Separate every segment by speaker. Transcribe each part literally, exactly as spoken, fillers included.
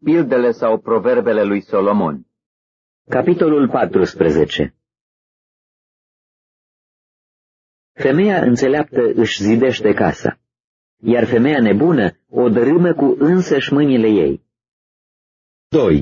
Speaker 1: Pildele sau proverbele lui Solomon.
Speaker 2: Capitolul paisprezece. Femeia înțeleaptă își zidește casa, iar femeia nebună o dărâmă cu însăși mâinile ei. doi.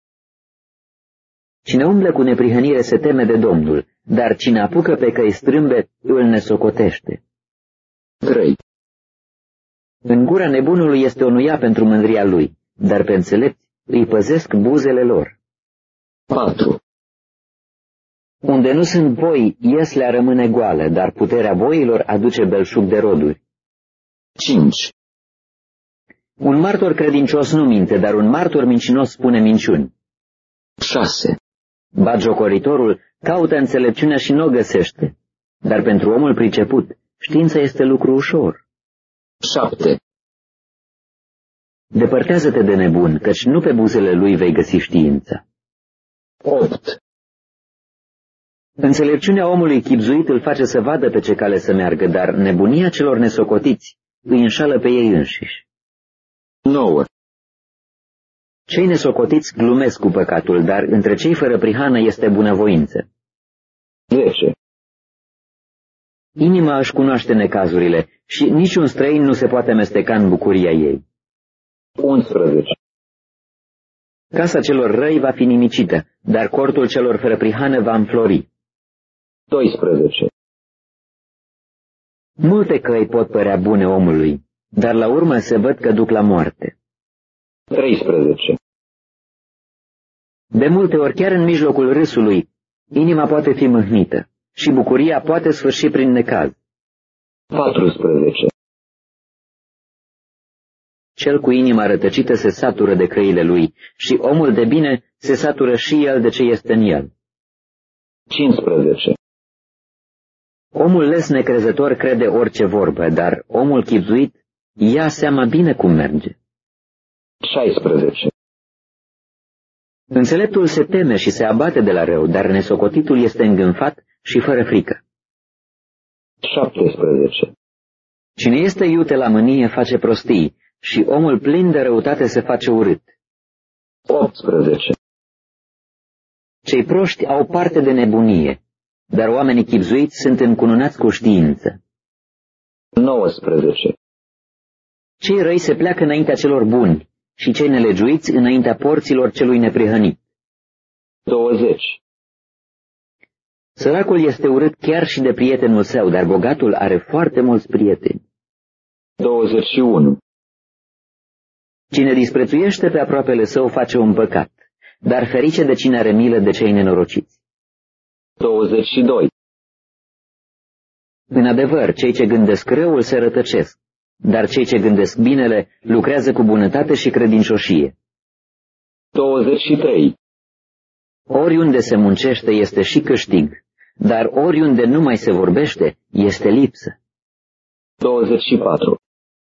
Speaker 2: Cine umblă cu neprihănire se teme de Domnul, dar cine apucă pe căi strâmbe îl nesocotește.
Speaker 1: trei.
Speaker 2: În gura nebunului este o nuia pentru mândria lui, dar pe înțelepți îi păzesc buzele lor.
Speaker 1: patru.
Speaker 2: Unde nu sunt boi, ieslea rămâne goală, dar puterea boilor aduce belșug de roduri.
Speaker 1: cinci.
Speaker 2: Un martor credincios nu minte, dar un martor mincinos spune minciuni.
Speaker 1: șase.
Speaker 2: Batjocoritorul caută înțelepciunea și nu o găsește, dar pentru omul priceput știința este lucru ușor.
Speaker 1: șapte.
Speaker 2: Depărtează-te de nebun, căci nu pe buzele lui vei găsi știința.
Speaker 1: opt.
Speaker 2: Înțelepciunea omului chibzuit îl face să vadă pe ce cale să meargă, dar nebunia celor nesocotiți îi înșală pe ei înșiși.
Speaker 1: nouă.
Speaker 2: Cei nesocotiți glumesc cu păcatul, dar între cei fără prihană este bunăvoință.
Speaker 1: zece.
Speaker 2: Inima își cunoaște necazurile și niciun străin nu se poate amesteca în bucuria ei.
Speaker 1: unsprezece.
Speaker 2: Casa celor răi va fi nimicită, dar cortul celor fără prihană va înflori.
Speaker 1: doisprezece.
Speaker 2: Multe căi pot părea bune omului, dar la urmă se văd că duc la moarte.
Speaker 1: treisprezece.
Speaker 2: De multe ori, chiar în mijlocul râsului, inima poate fi mâhnită și bucuria poate sfârși prin necaz.
Speaker 1: patrusprezece.
Speaker 2: Cel cu inima rătăcită se satură de căile lui și omul de bine se satură și el de ce este în el.
Speaker 1: cincisprezece.
Speaker 2: Omul les necrezător crede orice vorbă, dar omul chibzuit ia seama bine cum merge.
Speaker 1: șaisprezece.
Speaker 2: Înțeleptul se teme și se abate de la rău, dar nesocotitul este îngânfat și fără frică.
Speaker 1: șaptesprezece.
Speaker 2: Cine este iute la mânie face prostii și omul plin de răutate se face urât.
Speaker 1: optsprezece.
Speaker 2: Cei proști au parte de nebunie, dar oamenii chibzuiți sunt încununați cu știință.
Speaker 1: nouăsprezece.
Speaker 2: Cei răi se pleacă înaintea celor buni și cei nelegiuiți înaintea porților celui neprihănit.
Speaker 1: douăzeci.
Speaker 2: Săracul este urât chiar și de prietenul său, dar bogatul are foarte mulți prieteni.
Speaker 1: douăzeci și unu.
Speaker 2: Cine disprețuiește pe aproapele său face un păcat, dar ferice de cine are milă de cei nenorociți.
Speaker 1: douăzeci și doi.
Speaker 2: În adevăr, cei ce gândesc răul se rătăcesc, dar cei ce gândesc binele lucrează cu bunătate și credincioșie.
Speaker 1: douăzeci și trei.
Speaker 2: Oriunde se muncește este și câștig, dar oriunde nu mai se vorbește este lipsă.
Speaker 1: douăzeci și patru.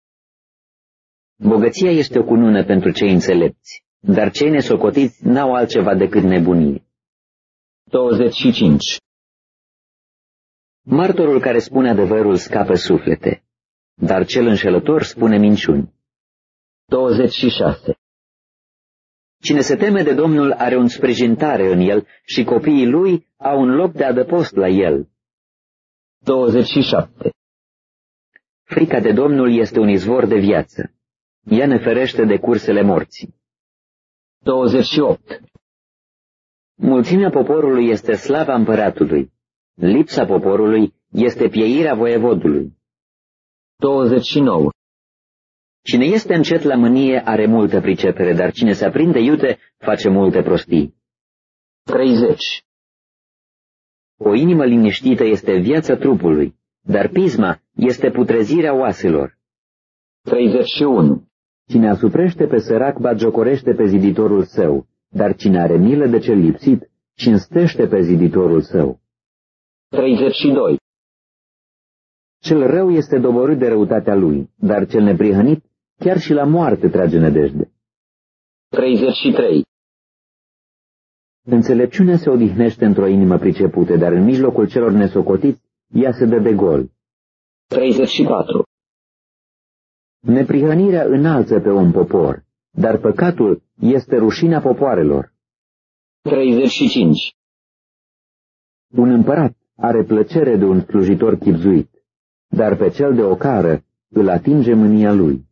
Speaker 2: Bogăția este o cunună pentru cei înțelepți, dar cei nesocotiți n-au altceva decât nebunie.
Speaker 1: douăzeci și cinci.
Speaker 2: Martorul care spune adevărul scapă suflete, dar cel înșelător spune minciuni.
Speaker 1: douăzeci și șase.
Speaker 2: Cine se teme de Domnul are un sprijintare în el și copiii lui au un loc de adăpost la el.
Speaker 1: douăzeci și șapte.
Speaker 2: Frica de Domnul este un izvor de viață. Ea ne ferește de cursele morții.
Speaker 1: douăzeci și opt.
Speaker 2: Mulțimea poporului este slava împăratului. Lipsa poporului este pieirea voievodului.
Speaker 1: douăzeci și nouă.
Speaker 2: Cine este încet la mânie are multă pricepere, dar cine se aprinde iute face multe prostii.
Speaker 1: treizeci.
Speaker 2: O inimă liniștită este viața trupului, dar pisma este putrezirea oaselor.
Speaker 1: treizeci și unu.
Speaker 2: Cine asuprește pe sărac batjocorește pe ziditorul său, dar cine are milă de cel lipsit cinstește pe ziditorul său.
Speaker 1: treizeci și doi.
Speaker 2: Cel rău este doborât de răutatea lui, dar cel neprihănit chiar și la moarte trage nădejde.
Speaker 1: treizeci și trei.
Speaker 2: Înțelepciunea se odihnește într-o inimă pricepută, dar în mijlocul celor nesocotiți ea se dă de gol.
Speaker 1: treizeci și patru.
Speaker 2: Neprihănirea înalță pe un popor, dar păcatul este rușinea popoarelor.
Speaker 1: treizeci și cinci.
Speaker 2: Un împărat are plăcere de un slujitor chibzuit, dar pe cel de ocară îl atinge mânia lui.